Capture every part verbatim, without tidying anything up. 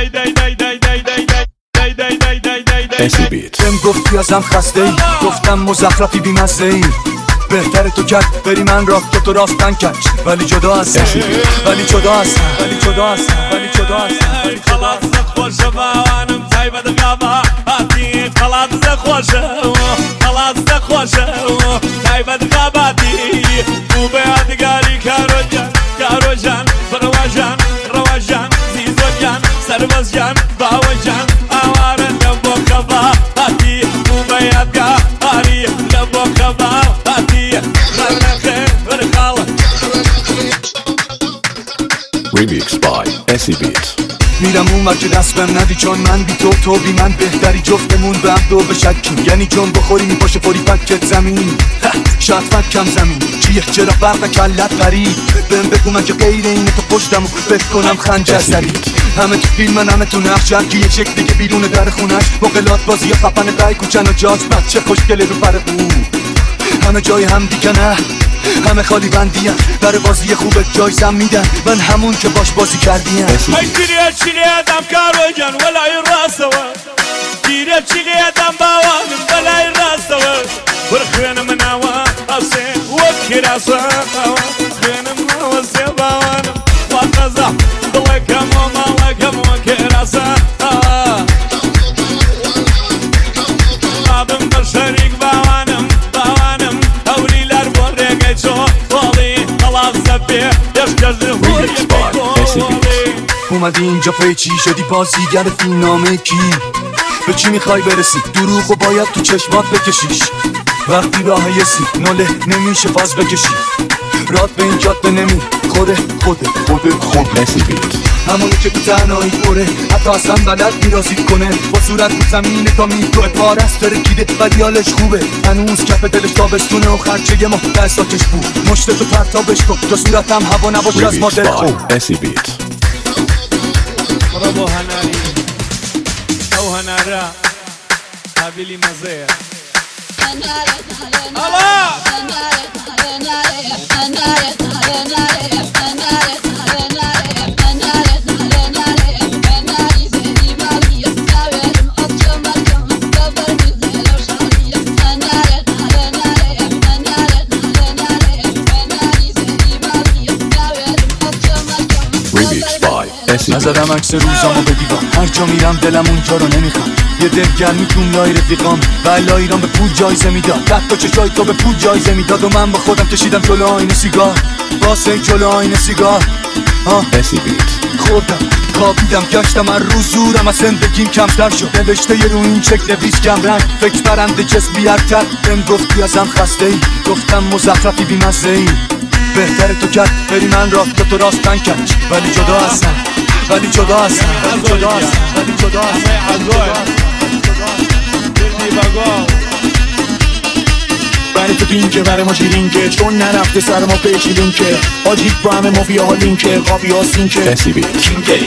اسی بیت. بهم گفتی ازم خسته ای، گفتم مزخرفی بیمزه ای، بهتره تو کرد بری من راه که تو راستن کش، ولی جدا هستم ولی جدا هستم ولی جدا هستم ولی جدا هستم خلاص خوشه باوانم تایبت غابا هاتی خلاص خوشه خلاص خوشه تایبت غاباتی و به یادگاری کارو جان کارو جان فروا جان روا جان زیزو جان سرباز جان باو جان آواره لبو غابا هاتی و به یادگاری لبو غابا هاتی رنخه ورخال Remix by اسی بیت. میرم اون وقت که دست بهم ندی، چون من بی تو تو بی من بهتری، جفتمون به هم دو بشکیم، یعنی جون بخوری میپاشه فوری پکت زمین، شاید فکم زمین چیه چرا فرق کلت غریب، بهم بگو من که غیر اینه تو پشتمو بکنم خنجر سری، همه تو فیلم من همه تو نقش، هرکی یه شکل دیگه بیرون در خونش، مقلات بازی خفن دای کوچن و جاز بچه خوشگل رو پر بود، همه جای هم دیگه نه همه خالی بندی هم برای بازی خوبه جایزم میدن، من همون که باش بازی کردیم. ای دیره چیلی ادم کارو جان ولای راسوه دیره چیلی ادم باوانم ولای راسوه برخوانم نوا آسه وکی راسوه خوانم نوا سی باوانم وقزا دلکم و مالکم وکی راسوه آدم بشریک باوانم باوانم اولیلر برگه چو والی خلاص زبیه Remix by اسی بیت. اومدی اینجا پیچی شدی بازیگر فیلمنامه کی، به چی میخوای برسی دروغو باید تو چشمات بکشیش، وقتی راه یسی ناله نمیشه فاز بکشی، رات به این جاده نمی خوره خوده خوده خوده اسی بیت. همونی که تو تنهایی خوره حتی اصلا بلد میرازید کنه، با صورت رو زمینه تا میگوه پارست ترکیده ولی حالش خوبه، هنوز کف دلش تابستونه و خرچه ما دستاکش بود، مشت تو پرتابش کن تا صورتم هوا نباشه از مادر خوب. اسی بیت. برافو هناری او هنارا قابلی مزه الله نزدم عکس روزامو به دیوان، هر جا میرم دلم اونجا رو نمیخوام، یه دلگرمی دنیای رفیقام و الا ایران به پول جایزه میداد، حتی چشای تو به پول جایزه میداد و من با خودم کشیدم جلو آینه سیگار، واسه جلو آینه سیگار اسی بیت. خوردم خوابیدم گشتم هر روز زورم از زندگیم کمتر شد، نوشته یه رو این چک نویس کم رنگ فکر برنده جسمی هرتر، بهم گفتی ازم خسته ای، گفتم مزخرفی بیمزه ای، بهتره تو کرد بری من راه که تو راستن کش، ولی جدا هستم ولی جدا هستم ولی جدا هستم ولی جدا هستم برای تو دین که برای ما شیرین که چون نرفته سر ما پیچیدین که آجیب با همه مافیا ها لین که قابی ها سین که اسی بیت.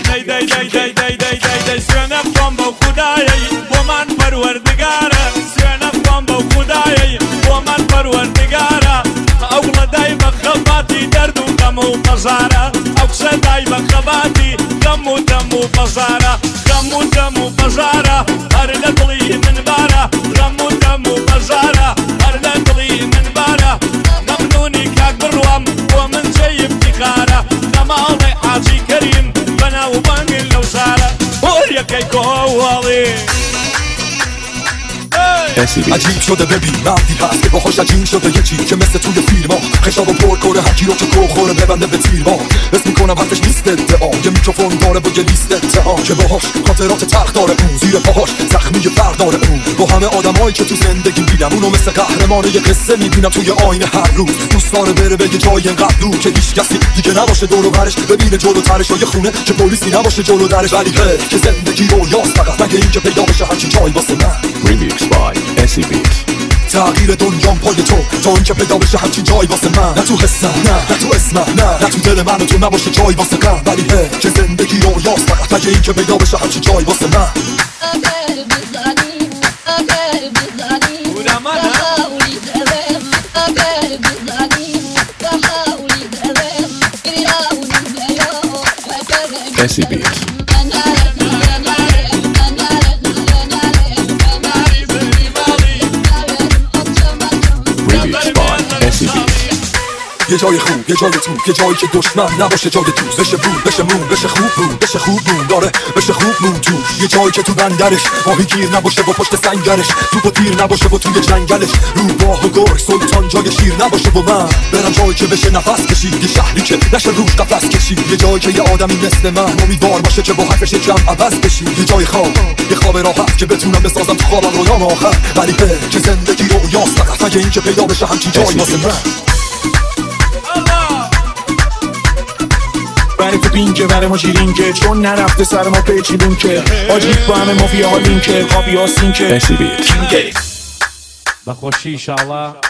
سوینه کن با خدایی با من پروردگاره، سوینه کن با خدایی با من پروردگاره، اول دای بخباتی درد و غم و بزاره، اکسر دای بخباتی غم و دم و بزاره، غم و دم و بزاره، هر لطلی من باره، غم و دم و بزاره، هر لطلی من باره، ممنونی که بروم و من جای افتخاره، نمال حاجی کریم بنا و بانگ لوزاره، وریا کی کووالی. عجیب شده ببین مردی هست که باهاش عجیب شده یه چی که مثل توی فیلم ها خشاب و پر کنه هرکی رو که کو خوره ببنده به تیر ها، اسم میکنم حرفش نیست ادعا، یه میکروفون داره با یه لیست اتهام که باهاش خاطرات تلخ داره اون، زیر پاهاش زخمی فرق داره اون، با همه آدمایی که تو زندگی دیدم اونو مثل قهرمان یه قصه میبینم توی آینه هر روز، دوست داره بره بگه جای اینقدر دور که هیچ کسی دیگه نباشه دور و برش، ببینه جلوترش و یه خونه که پلیسی نباشه جلو درش، ولی هی که زندگی رو یاس فقط مگه اینکه پیدا بشه هرچی جایی واسه من. Remix by اسی بیت. تغییر دنیام پای تو تا اینکه پیدا بشه همچین جایی واسه من، نه تو حسم نه نه تو اسمم نه نه تو دل من و تو نباشه جایی واسه غم، ولی هی که زندگی رو یاس فقط مگه اینکه پیدا بشه همچین جایی واسه من. اگر بزنیم اگر بزنیم بحاولی درم، اگر بزنیم بحاولی درم، گریانم بیا اسی بیت. یه جای خوب، یه جای تو، یه جایی که دشمن نباشه جای دوست. بشه بود، بشه مون، بشه خوب بود، بشه خوب مون داره، بشه خوب مون تو. یه جایی که تو بندرش ماهی گیر نباشه و پشت سنگرش، تو با تیر نباشه و توی جنگلش، رو باه و گرگ سلطان جای شیر نباشه و من برم جایی که بشه نفس کشید، یه شهری که نشه روش قفس کشید، یه جایی که یه آدمی مثل من امیدوار باشه که با حرفش کم عوض بشی. یه جای خواب، یه خواب راحت که بتونم بسازم تو خوابم رویام آخر، غریبه که زندگی رویاست فقط مگه این که پیدا بشه همچین جایی واسه من. برای تو بینگه برای ما جیرینگه، چون نرفته سر ما پیچیدون که آجیب با همه مافیا ها لینکه، قابی ها سینکه اسی بیت با خوشی انشاءالله